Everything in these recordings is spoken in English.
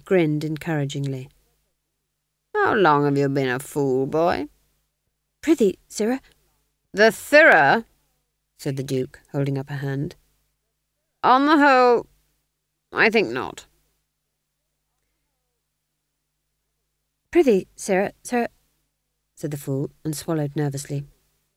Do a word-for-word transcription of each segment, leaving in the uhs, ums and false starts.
grinned encouragingly. "How long have you been a fool, boy?" "Prithee, sirrah—" "The thirrah," said the Duke, holding up a hand. "On the whole, I think not." "Prithee, sirrah, sirrah," said the fool, and swallowed nervously.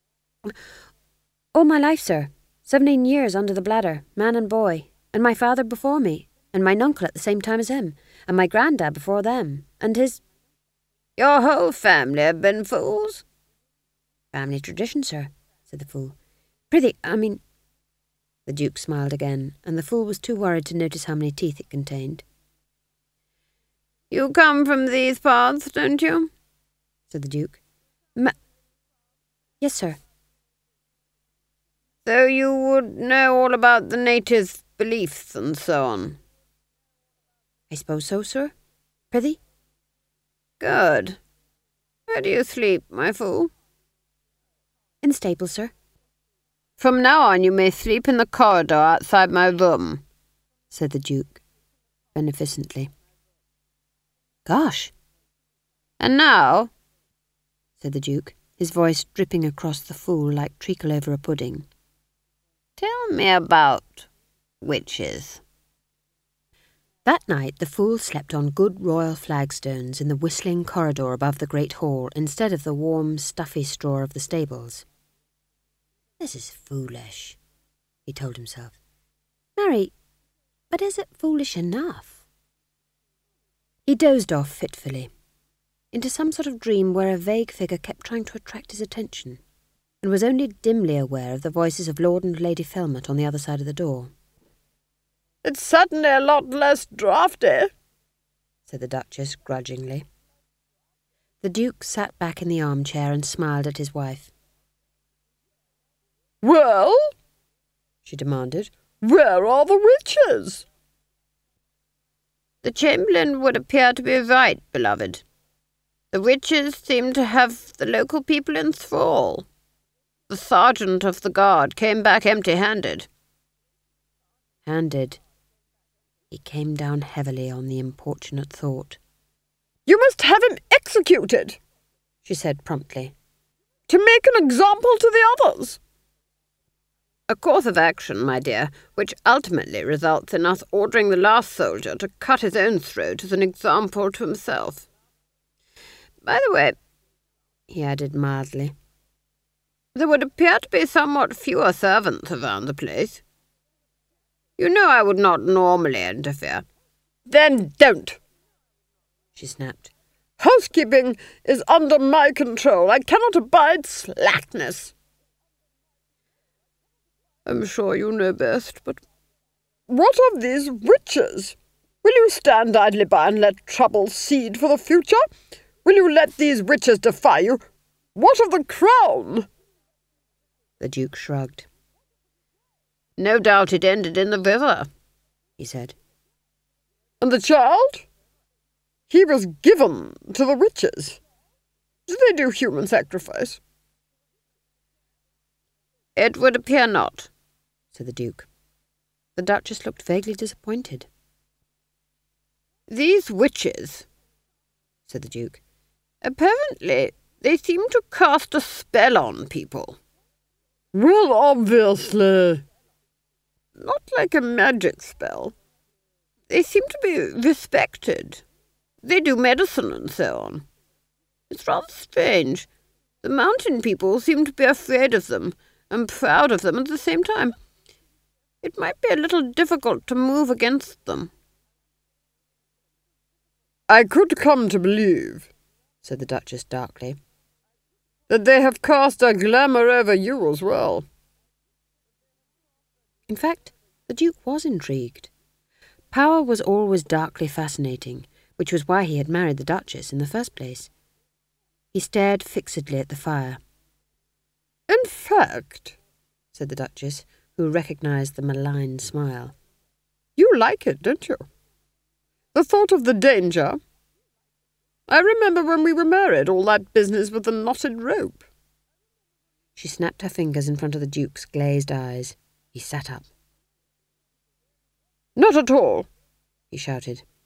"All my life, sir, seventeen years under the bladder, man and boy, and my father before me, and my nuncle at the same time as him, and my granddad before them, and his—" "Your whole family have been fools?" "Family tradition, sir," said the fool. "Prithee, I mean—" The Duke smiled again, and the fool was too worried to notice how many teeth it contained. "You come from these parts, don't you?" said the Duke. Ma— "Yes, sir." "So you would know all about the natives' beliefs and so on?" "I suppose so, sir. Prithee?" "Good. Where do you sleep, my fool?" "In the stable, sir." "From now on you may sleep in the corridor outside my room," said the Duke, beneficently. "Gosh!" "And now," said the Duke, his voice dripping across the fool like treacle over a pudding, "tell me about witches." That night the fool slept on good royal flagstones in the whistling corridor above the great hall instead of the warm, stuffy straw of the stables. "This is foolish," he told himself. "Marry, but is it foolish enough?" He dozed off fitfully, into some sort of dream where a vague figure kept trying to attract his attention, and was only dimly aware of the voices of Lord and Lady Felmut on the other side of the door. "It's certainly a lot less draughty," said the Duchess grudgingly. The Duke sat back in the armchair and smiled at his wife. "Well?" she demanded. "Where are the witches?" "The Chamberlain would appear to be right, beloved. The witches seem to have the local people in thrall. The sergeant of the guard came back empty-handed." Handed. He came down heavily on the importunate thought. "You must have him executed," she said promptly. "to make an example to the others." "A course of action, my dear, which ultimately results in us ordering the last soldier to cut his own throat as an example to himself. By the way," he added mildly, "there would appear to be somewhat fewer servants around the place. You know I would not normally interfere." "Then don't," she snapped. "Housekeeping is under my control. I cannot abide slackness." "I'm sure you know best, but—" "What of these witches? Will you stand idly by and let trouble seed for the future? Will you let these witches defy you? What of the crown?" The Duke shrugged. "No doubt it ended in the river," he said. "And the child? He was given to the witches. Do they do human sacrifice?" "It would appear not," said the Duke. The Duchess looked vaguely disappointed. "These witches," said the Duke, "apparently they seem to cast a spell on people." "Well, obviously." "Not like a magic spell. They seem to be respected. They do medicine and so on. It's rather strange. The mountain people seem to be afraid of them and proud of them at the same time. It might be a little difficult to move against them." "I could come to believe," said the Duchess darkly, "that they have cast a glamour over you as well." In fact, the Duke was intrigued. Power was always darkly fascinating, which was why he had married the Duchess in the first place. He stared fixedly at the fire. "In fact," said the Duchess, who recognised the malign smile, "you like it, don't you? The thought of the danger. I remember when we were married, all that business with the knotted rope." She snapped her fingers in front of the Duke's glazed eyes. He sat up. "Not at all," he shouted.